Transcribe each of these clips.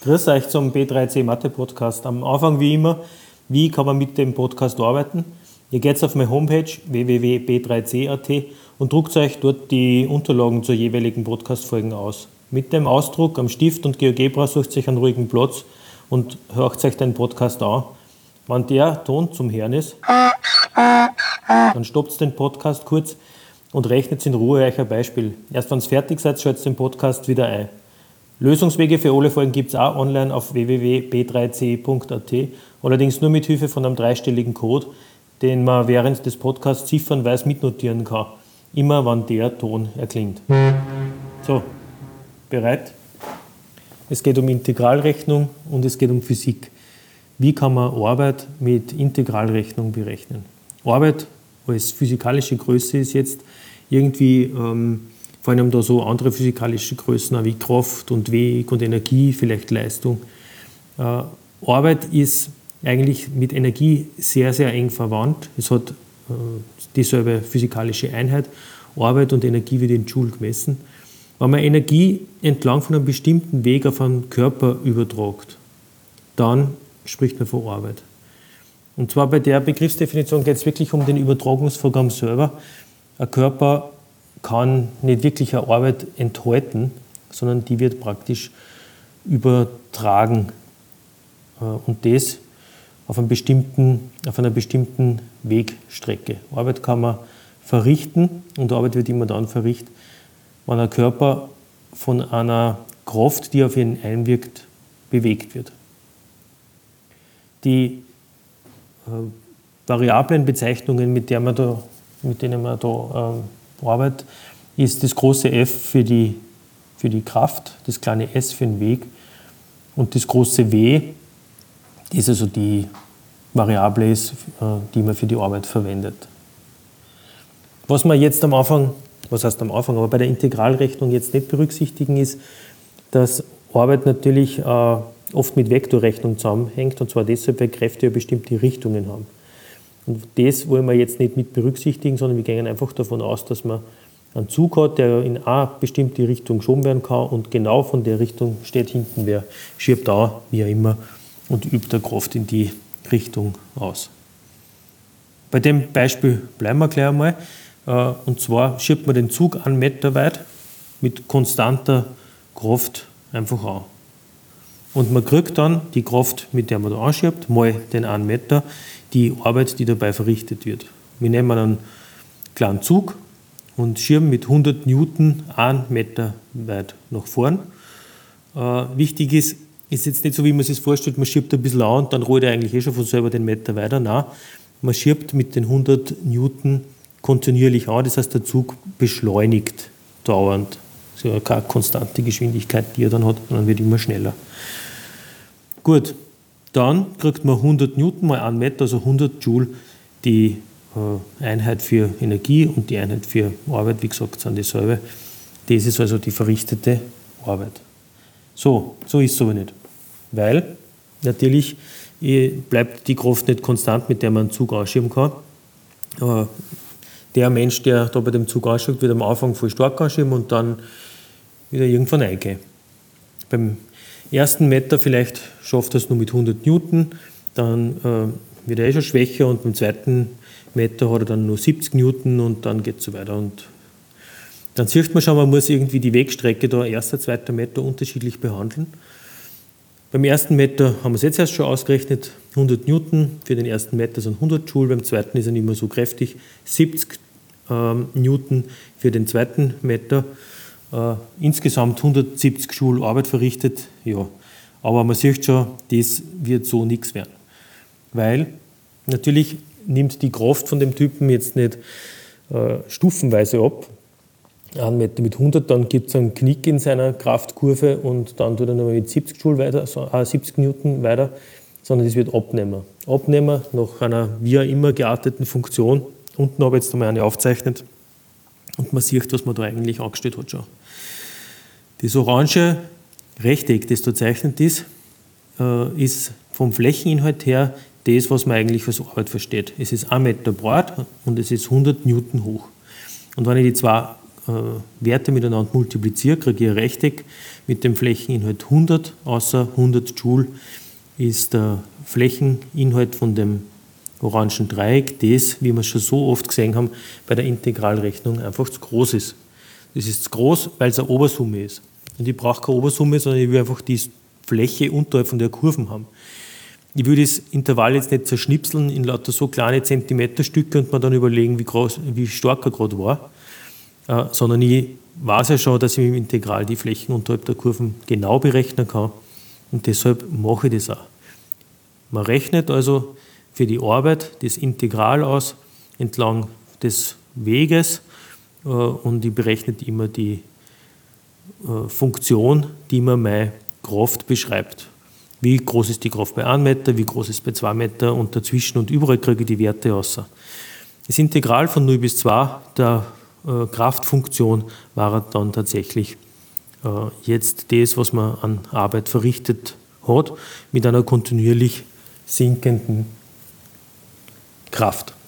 Grüß euch zum B3C Mathe Podcast. Am Anfang wie immer, wie kann man mit dem Podcast arbeiten? Ihr geht auf meine Homepage www.b3c.at und druckt euch dort die Unterlagen zur jeweiligen Podcast-Folgen aus. Mit dem Ausdruck am Stift und GeoGebra sucht euch einen ruhigen Platz und hört euch den Podcast an. Wenn der Ton zum Hören ist, dann stoppt den Podcast kurz und rechnet in Ruhe euch ein Beispiel. Erst wenn ihr fertig seid, schaltet den Podcast wieder ein. Lösungswege für alle Folgen gibt es auch online auf www.b3c.at, allerdings nur mit Hilfe von einem 3-stelligen Code, den man während des Podcasts ziffernweise mitnotieren kann, immer wenn der Ton erklingt. So, bereit? Es geht um Integralrechnung und es geht um Physik. Wie kann man Arbeit mit Integralrechnung berechnen? Arbeit als physikalische Größe ist jetzt irgendwie, fallen einem da so andere physikalische Größen wie Kraft und Weg und Energie, vielleicht Leistung. Arbeit ist eigentlich mit Energie sehr, sehr eng verwandt. Es hat dieselbe physikalische Einheit. Arbeit und Energie wird in Joule gemessen. Wenn man Energie entlang von einem bestimmten Weg auf einen Körper übertragt, dann spricht man von Arbeit. Und zwar bei der Begriffsdefinition geht es wirklich um den Übertragungsvorgang selber. Ein Körper kann nicht wirklich eine Arbeit enthalten, sondern die wird praktisch übertragen. Und das auf einer bestimmten Wegstrecke. Arbeit kann man verrichten und Arbeit wird immer dann verrichtet, wenn ein Körper von einer Kraft, die auf ihn einwirkt, bewegt wird. Die Variablenbezeichnungen, mit denen man da arbeitet, ist das große F für die Kraft, das kleine S für den Weg und das große W, das also die Variable ist, die man für die Arbeit verwendet. Was man jetzt aber bei der Integralrechnung jetzt nicht berücksichtigen ist, dass Arbeit natürlich oft mit Vektorrechnung zusammenhängt, und zwar deshalb, weil Kräfte ja bestimmte Richtungen haben. Und das wollen wir jetzt nicht mit berücksichtigen, sondern wir gehen einfach davon aus, dass man einen Zug hat, der in eine bestimmte Richtung geschoben werden kann und genau von der Richtung steht hinten wer, schiebt da, wie auch immer, und übt der Kraft in die Richtung aus. Bei dem Beispiel bleiben wir gleich einmal. Und zwar schiebt man den Zug 1 Meter weit mit konstanter Kraft einfach an. Und man kriegt dann die Kraft, mit der man da anschiebt, mal den 1 Meter, die Arbeit, die dabei verrichtet wird. Wir nehmen einen kleinen Zug und schieben mit 100 Newton 1 Meter weit nach vorn. Wichtig ist jetzt nicht so, wie man sich das vorstellt, man schiebt ein bisschen an und dann rollt er eigentlich schon von selber den Meter weiter. Nein, man schiebt mit den 100 Newton kontinuierlich an, das heißt, der Zug beschleunigt dauernd. Das ist ja keine konstante Geschwindigkeit, die er dann hat, sondern wird immer schneller. Gut, dann kriegt man 100 Newton mal 1 Meter, also 100 Joule, die Einheit für Energie und die Einheit für Arbeit, wie gesagt, sind dieselbe. Das ist also die verrichtete Arbeit. So ist es aber nicht. Weil natürlich bleibt die Kraft nicht konstant, mit der man einen Zug anschieben kann. Der Mensch, der da bei dem Zug anschiebt, wird am Anfang voll stark anschieben und dann wieder irgendwann eingehen. Beim ersten Meter vielleicht schafft er es nur mit 100 Newton, dann wird er schon schwächer und beim zweiten Meter hat er dann nur 70 Newton und dann geht es so weiter. Und dann sieht man schon, man muss irgendwie die Wegstrecke da, erster, zweiter Meter unterschiedlich behandeln. Beim ersten Meter haben wir es jetzt erst schon ausgerechnet, 100 Newton für den ersten Meter sind 100 Joule, beim zweiten ist er nicht mehr so kräftig, 70 Newton für den zweiten Meter, insgesamt 170 Joule Arbeit verrichtet, ja. Aber man sieht schon, das wird so nichts werden. Weil natürlich nimmt die Kraft von dem Typen jetzt nicht stufenweise ab. 1 Meter mit 100, dann gibt es einen Knick in seiner Kraftkurve und dann tut er nochmal mit 70 Joule weiter, 70 Newton weiter, sondern das wird abnehmen. Abnehmen nach einer wie auch immer gearteten Funktion. Unten habe ich jetzt einmal eine aufgezeichnet und man sieht, was man da eigentlich angestellt hat schon. Das orange Rechteck, das da gezeichnet ist, ist vom Flächeninhalt her das, was man eigentlich als Arbeit versteht. Es ist 1 Meter breit und es ist 100 Newton hoch. Und wenn ich die zwei Werte miteinander multipliziere, kriege ich ein Rechteck mit dem Flächeninhalt 100, außer 100 Joule ist der Flächeninhalt von dem orangen Dreieck, das, wie wir es schon so oft gesehen haben, bei der Integralrechnung einfach zu groß ist. Das ist zu groß, weil es eine Obersumme ist. Und ich brauche keine Obersumme, sondern ich will einfach die Fläche unterhalb von der Kurven haben. Ich will das Intervall jetzt nicht zerschnipseln in lauter so kleine Zentimeterstücke und mir dann überlegen, wie stark er gerade war, sondern ich weiß ja schon, dass ich mit dem Integral die Flächen unterhalb der Kurven genau berechnen kann und deshalb mache ich das auch. Man rechnet also für die Arbeit das Integral aus entlang des Weges und ich berechne immer die Funktion, die mir meine Kraft beschreibt. Wie groß ist die Kraft bei 1 Meter, wie groß ist es bei 2 Meter und dazwischen und überall kriege ich die Werte raus. Das Integral von 0 bis 2 der Kraftfunktion war dann tatsächlich jetzt das, was man an Arbeit verrichtet hat, mit einer kontinuierlich sinkenden Kraft.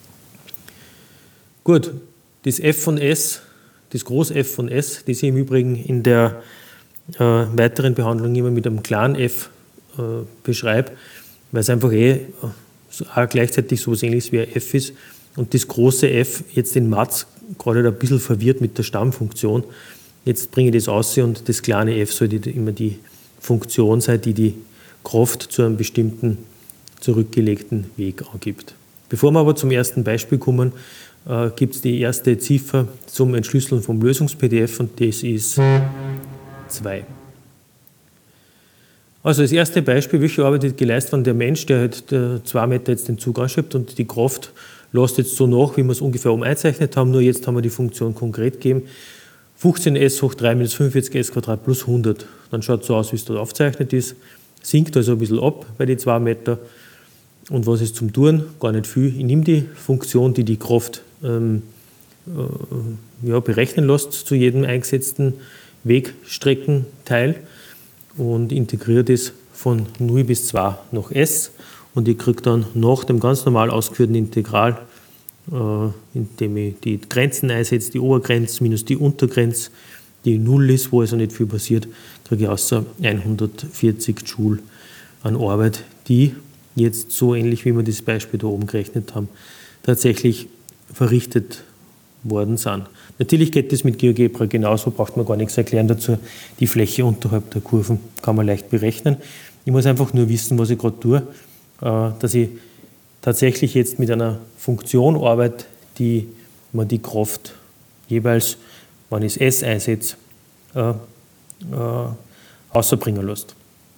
Gut, das F von S, das Groß F von S, das ich im Übrigen in der weiteren Behandlung immer mit einem kleinen f beschreibe, weil es einfach auch gleichzeitig so etwas Ähnliches wie ein f ist und das große F jetzt den Mats gerade ein bisschen verwirrt mit der Stammfunktion. Jetzt bringe ich das aus und das kleine f sollte immer die Funktion sein, die die Kraft zu einem bestimmten zurückgelegten Weg angibt. Bevor wir aber zum ersten Beispiel kommen, gibt es die erste Ziffer zum Entschlüsseln vom Lösungs-PDF und das ist 2. Also das erste Beispiel, welche Arbeit wird geleistet, wenn der Mensch, der halt 2 Meter jetzt den Zug anschiebt und die Kraft lässt jetzt so nach, wie wir es ungefähr oben eingezeichnet haben, nur jetzt haben wir die Funktion konkret gegeben, 15s hoch 3 minus 45s Quadrat plus 100. Dann schaut es so aus, wie es dort aufgezeichnet ist, sinkt also ein bisschen ab bei den 2 Meter. Und was ist zum Tun? Gar nicht viel. Ich nehme die Funktion, die die Kraft berechnen lässt zu jedem eingesetzten Wegstreckenteil und integriere das von 0 bis 2 nach S und ich kriege dann nach dem ganz normal ausgeführten Integral, indem ich die Grenzen einsetze, die Obergrenze minus die Untergrenze, die 0 ist, wo also nicht viel passiert, kriege ich außer 140 Joule an Arbeit, die jetzt so ähnlich wie wir das Beispiel da oben gerechnet haben, tatsächlich verrichtet worden sind. Natürlich geht das mit GeoGebra genauso, braucht man gar nichts erklären dazu. Die Fläche unterhalb der Kurven kann man leicht berechnen. Ich muss einfach nur wissen, was ich gerade tue, dass ich tatsächlich jetzt mit einer Funktion arbeite, die man die Kraft jeweils, wenn ich S einsetze, außerbringen lässt.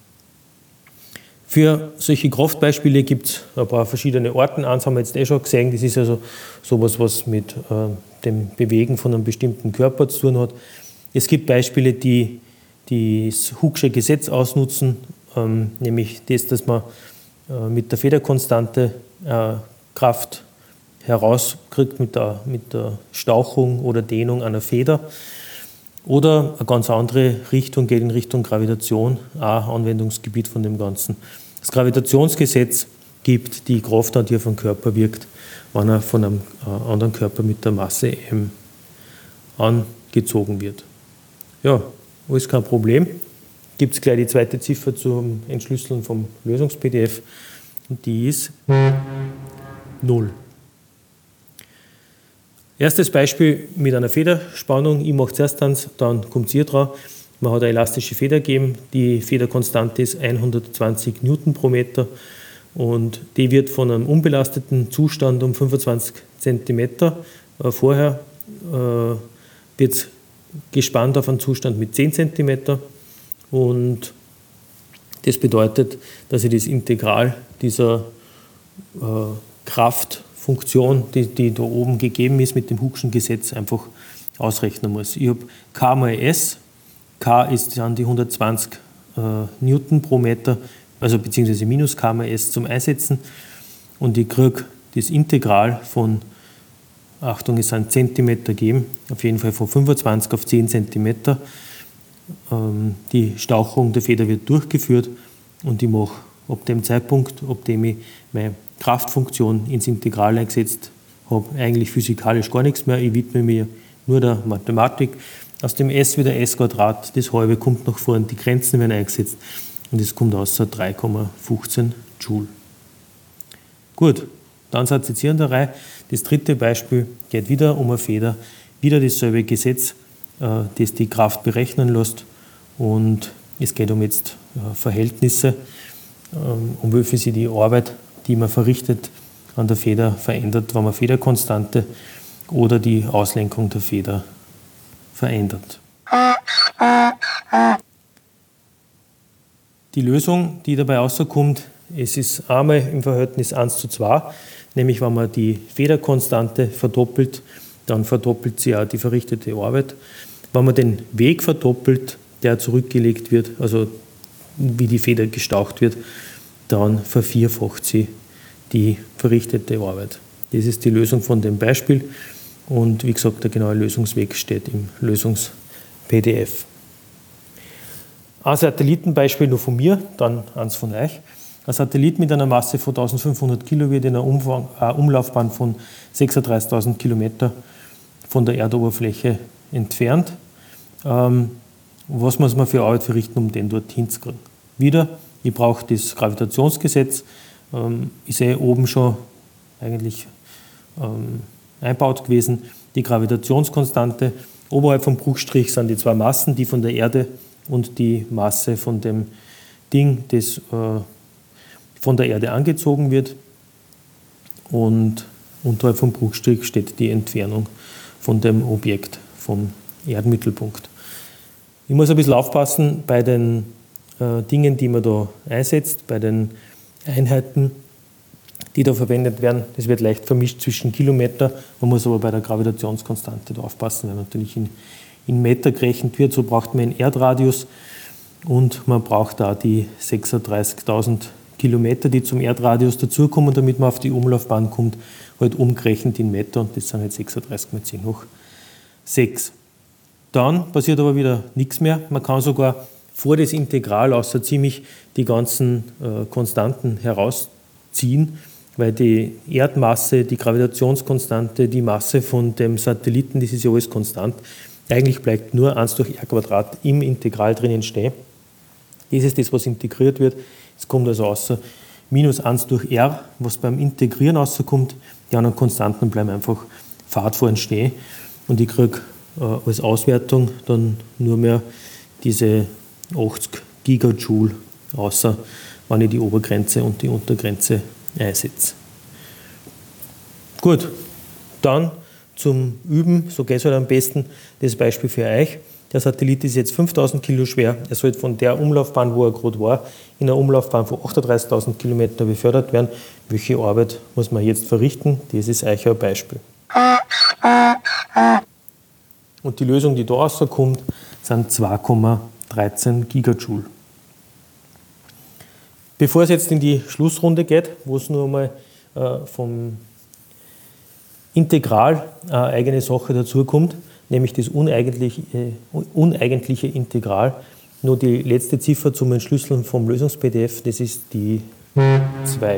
Für solche Kraftbeispiele gibt es ein paar verschiedene Arten. Eins haben wir jetzt schon gesehen, das ist also sowas, was mit dem Bewegen von einem bestimmten Körper zu tun hat. Es gibt Beispiele, die das Hooke'sche Gesetz ausnutzen, nämlich das, dass man mit der Federkonstante Kraft herauskriegt mit der Stauchung oder Dehnung einer Feder. Oder eine ganz andere Richtung geht in Richtung Gravitation, auch Anwendungsgebiet von dem Ganzen. Das Gravitationsgesetz gibt die Kraft an, die auf den Körper wirkt, wenn er von einem anderen Körper mit der Masse m angezogen wird. Ja, alles kein Problem. Gibt es gleich die zweite Ziffer zum Entschlüsseln vom Lösungs-PDF und die ist 0. Erstes Beispiel mit einer Federspannung. Ich mache zuerst eins, dann kommt ihr drauf. Man hat eine elastische Feder gegeben. Die Federkonstante ist 120 Newton pro Meter und die wird von einem unbelasteten Zustand um 25 cm vorher wird gespannt auf einen Zustand mit 10 cm und das bedeutet, dass ich das Integral dieser Kraftfunktion, die da oben gegeben ist mit dem Hooke'schen Gesetz, einfach ausrechnen muss. Ich habe K mal S, K ist dann die 120 Newton pro Meter, also beziehungsweise minus K mal S zum Einsetzen und ich kriege das Integral von, Achtung, es sind Zentimeter gegeben, auf jeden Fall von 25 auf 10 Zentimeter. Die Stauchung der Feder wird durchgeführt und ich mache ab dem Zeitpunkt, ab dem ich meine Kraftfunktion ins Integral eingesetzt habe, eigentlich physikalisch gar nichts mehr. Ich widme mir nur der Mathematik. Aus dem S wieder S², das halbe kommt nach vorne, die Grenzen werden eingesetzt und es kommt aus 3,15 Joule. Gut, dann seid ihr jetzt hier in der Reihe. Das dritte Beispiel geht wieder um eine Feder, wieder dasselbe Gesetz, das die Kraft berechnen lässt, und es geht um jetzt Verhältnisse, um wie viel sich die Arbeit, die man verrichtet, an der Feder verändert, wenn man Federkonstante oder die Auslenkung der Feder verändert. Die Lösung, die dabei rauskommt, es ist einmal im Verhältnis 1:2, nämlich wenn man die Federkonstante verdoppelt, dann verdoppelt sie auch die verrichtete Arbeit. Wenn man den Weg verdoppelt, der zurückgelegt wird, also wie die Feder gestaucht wird, dann vervierfacht sie die verrichtete Arbeit. Das ist die Lösung von dem Beispiel und wie gesagt, der genaue Lösungsweg steht im Lösungs-PDF. Ein Satellitenbeispiel nur von mir, dann eins von euch. Ein Satellit mit einer Masse von 1500 Kilo wird in einer Umlaufbahn von 36.000 Kilometer von der Erdoberfläche entfernt. Was muss man für Arbeit verrichten, um den dorthin zu kriegen? Wieder, ich brauche das Gravitationsgesetz. Ich sehe oben schon eigentlich eingebaut gewesen, die Gravitationskonstante. Oberhalb vom Bruchstrich sind die zwei Massen, die von der Erde und die Masse von dem Ding, das von der Erde angezogen wird. Und unterhalb vom Bruchstrich steht die Entfernung von dem Objekt vom Erdmittelpunkt. Ich muss ein bisschen aufpassen bei den Dingen, die man da einsetzt, bei den Einheiten, die da verwendet werden. Das wird leicht vermischt zwischen Kilometer. Man muss aber bei der Gravitationskonstante da aufpassen, weil natürlich in Meter gerechnet wird. So braucht man einen Erdradius und man braucht da die 36.000 Kilometer, die zum Erdradius dazukommen, damit man auf die Umlaufbahn kommt, halt umgerechnet in Meter, und das sind halt 36 mal 10 hoch 6. Dann passiert aber wieder nichts mehr. Man kann sogar vor das Integral außer ziemlich die ganzen Konstanten herausziehen, weil die Erdmasse, die Gravitationskonstante, die Masse von dem Satelliten, das ist ja alles konstant. Eigentlich bleibt nur 1/r² im Integral drinnen stehen. Das ist das, was integriert wird. Es kommt also außer -1/r, was beim Integrieren rauskommt. Die anderen Konstanten bleiben einfach fad vorn stehen. Und ich kriege als Auswertung dann nur mehr diese 80 Gigajoule, außer wenn ich die Obergrenze und die Untergrenze einsetze. Gut, dann zum Üben, so geht es halt am besten, das Beispiel für euch. Der Satellit ist jetzt 5000 Kilo schwer. Er soll von der Umlaufbahn, wo er gerade war, in einer Umlaufbahn von 38.000 Kilometer befördert werden. Welche Arbeit muss man jetzt verrichten? Das ist euch ein Beispiel. Und die Lösung, die da rauskommt, sind 2,13 Gigajoule. Bevor es jetzt in die Schlussrunde geht, wo es nur einmal vom Integral eine eigene Sache dazukommt, nämlich das uneigentliche Integral, nur die letzte Ziffer zum Entschlüsseln vom Lösungs-PDF, das ist die 2.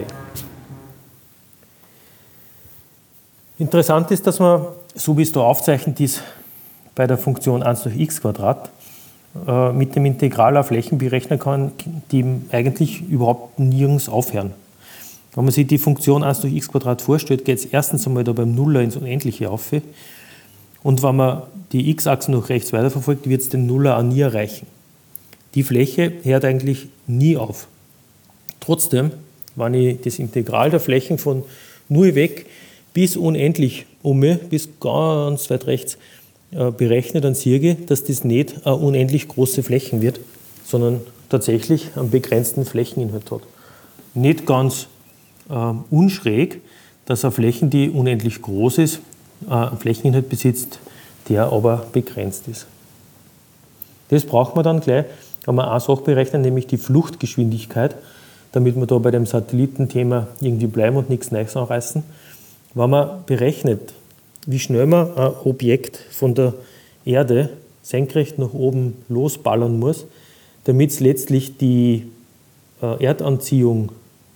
Interessant ist, dass man, so wie es da aufzeichnet ist, bei der Funktion 1/x², mit dem Integral auf Flächen berechnen kann, die eigentlich überhaupt nirgends aufhören. Wenn man sich die Funktion 1/x² vorstellt, geht es erstens einmal da beim Nuller ins Unendliche auf. Und wenn man die x-Achse nach rechts weiterverfolgt, wird es den Nuller auch nie erreichen. Die Fläche hört eigentlich nie auf. Trotzdem, wenn ich das Integral der Flächen von 0 weg bis unendlich bis ganz weit rechts berechne, dann sehe ich, dass das nicht eine unendlich große Flächen wird, sondern tatsächlich einen begrenzten Flächeninhalt hat. Nicht ganz unschräg, dass eine Fläche, die unendlich groß ist, einen Flächeninhalt besitzt, der aber begrenzt ist. Das braucht man dann gleich, wenn wir eine Sache berechnen, nämlich die Fluchtgeschwindigkeit, damit wir da bei dem Satellitenthema irgendwie bleiben und nichts Neues anreißen. Wenn man berechnet, wie schnell man ein Objekt von der Erde senkrecht nach oben losballern muss, damit es letztlich die Erdanziehung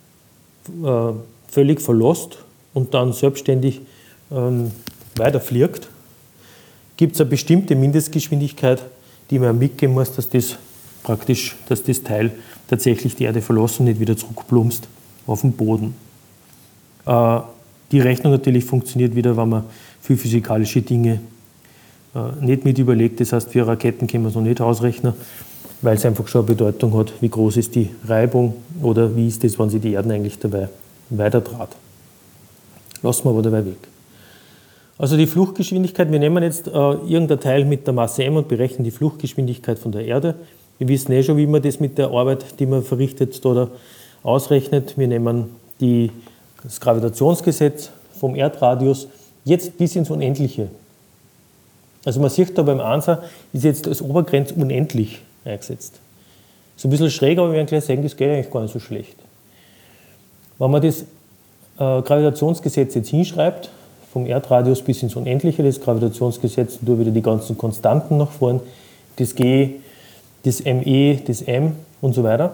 völlig verlässt und dann selbstständig weiterfliegt, gibt es eine bestimmte Mindestgeschwindigkeit, die man mitgeben muss, dass das Teil tatsächlich die Erde verlässt und nicht wieder zurückplumpst auf den Boden. Die Rechnung natürlich funktioniert wieder, wenn man für physikalische Dinge nicht mit überlegt. Das heißt, für Raketen können wir es noch nicht ausrechnen, weil es einfach schon eine Bedeutung hat, wie groß ist die Reibung oder wie ist das, wenn sich die Erde eigentlich dabei weiterdraht. Lassen wir aber dabei weg. Also die Fluchtgeschwindigkeit, wir nehmen jetzt irgendein Teil mit der Masse m und berechnen die Fluchtgeschwindigkeit von der Erde. Wir wissen schon, wie man das mit der Arbeit, die man verrichtet, oder ausrechnet. Wir nehmen das Gravitationsgesetz vom Erdradius jetzt bis ins Unendliche. Also man sieht da beim Ansatz ist jetzt als Obergrenze unendlich eingesetzt. So ein bisschen schräg, aber wir werden gleich sehen, das geht eigentlich gar nicht so schlecht. Wenn man das Gravitationsgesetz jetzt hinschreibt, vom Erdradius bis ins Unendliche, das Gravitationsgesetz, und wieder die ganzen Konstanten nach vorn, das G, das ME, das M und so weiter.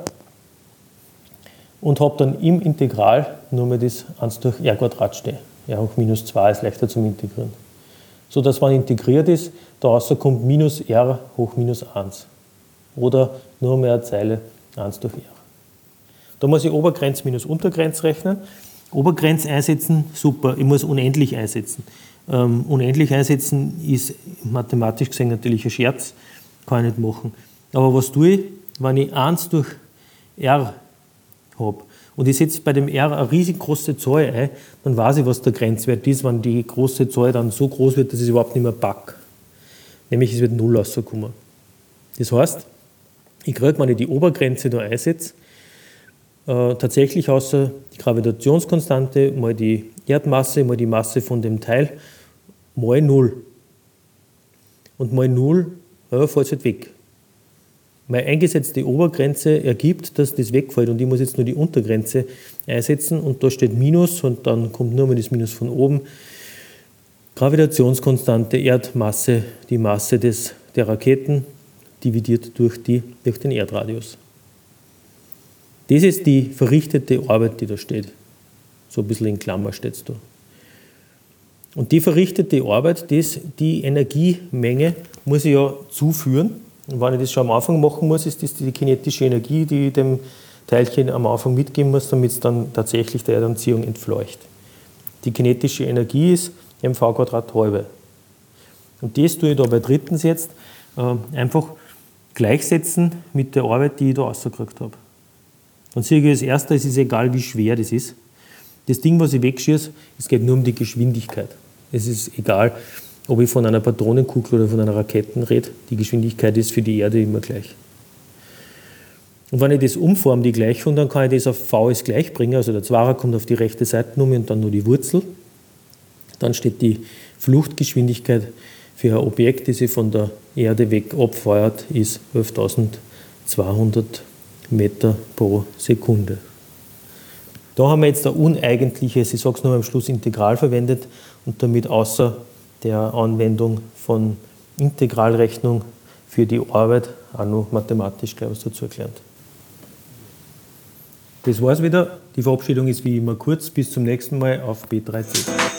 Und habe dann im Integral nur mal das 1 durch r Quadrat stehen. R hoch minus 2 ist leichter zum Integrieren. So dass, wenn integriert ist, da rauskommt minus r hoch minus 1. Oder nur mehr eine Zeile 1 durch r. Da muss ich Obergrenz minus Untergrenz rechnen. Obergrenz einsetzen, super, ich muss unendlich einsetzen. Unendlich einsetzen ist mathematisch gesehen natürlich ein Scherz, kann ich nicht machen. Aber was tue ich, wenn ich 1 durch r habe und ich setze bei dem r eine riesig große Zahl ein, dann weiß ich, was der Grenzwert ist, wenn die große Zahl dann so groß wird, dass ich es überhaupt nicht mehr packe. Nämlich es wird 0 rauskommen. Das heißt, ich kriege, wenn ich die Obergrenze da einsetze, tatsächlich außer die Gravitationskonstante mal die Erdmasse mal die Masse von dem Teil mal 0. Und mal 0 fällt halt weg. Meine eingesetzte Obergrenze ergibt, dass das wegfällt und ich muss jetzt nur die Untergrenze einsetzen und da steht Minus und dann kommt nur mal das Minus von oben. Gravitationskonstante, Erdmasse, die Masse der Raketen dividiert durch den Erdradius. Das ist die verrichtete Arbeit, die da steht. So ein bisschen in Klammer steht es da. Und die verrichtete Arbeit, die Energiemenge, muss ich ja zuführen. Und wenn ich das schon am Anfang machen muss, ist das die kinetische Energie, die ich dem Teilchen am Anfang mitgeben muss, damit es dann tatsächlich der Erdanziehung entfleucht. Die kinetische Energie ist mv² halbe. Und das tue ich da bei drittens jetzt einfach gleichsetzen mit der Arbeit, die ich da rausgekriegt habe. Dann sehe ich als erstes, es ist egal, wie schwer das ist. Das Ding, was ich wegschieße, es geht nur um die Geschwindigkeit. Es ist egal, ob ich von einer Patronenkugel oder von einer Rakete rede. Die Geschwindigkeit ist für die Erde immer gleich. Und wenn ich das umforme, die Gleichung, dann kann ich das auf v ist gleich bringen. Also der Zwarer kommt auf die rechte Seitennummer und dann nur die Wurzel. Dann steht die Fluchtgeschwindigkeit für ein Objekt, das sich von der Erde weg abfeuert, ist 11.200 Meter pro Sekunde. Da haben wir jetzt ein uneigentliches, ich sage es nur am Schluss, Integral verwendet und damit außer der Anwendung von Integralrechnung für die Arbeit auch noch mathematisch gleich was dazu erklärt. Das war's wieder. Die Verabschiedung ist wie immer kurz. Bis zum nächsten Mal auf B3C.